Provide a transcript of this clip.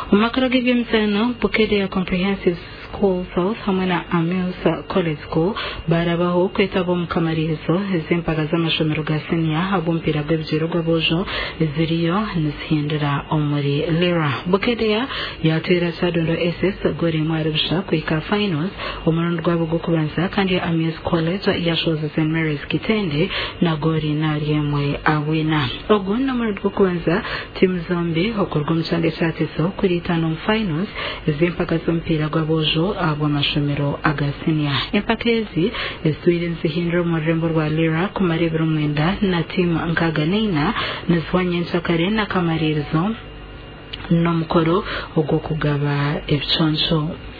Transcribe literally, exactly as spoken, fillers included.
Umakara g'ebyemizano Bukedea Comprehensive School South hamwe na Amuse College School barabaho kwetaba mu kamaririzo ez'empaka z'amashomero ga senior abumpira bw'ebijero gw'abojo ziriyo nizihindura omuri Lira. Bukedea yatera Sadondo S S gori mwaribusha kwika finals omurundi gwabo gwo kubanza kandi Amuse College yashoza Saint Mary's Kitende na gori naryemwe awina. Ogun omurundi gwo kubanza timu zombi okorwa omukyanga ekyatiso kuri itano mu finals ez'empaka z'omupiira gw'abojo abw'amashomero aga senior. Empaka ezi ezitwire nizihindura omu rurembo rwa Lira kumara ebiro mwenda na timu nkaaga n'ina nizihwanya enkyakare n'akamaririzo n'omukoro ogw'okugaba ebiconco.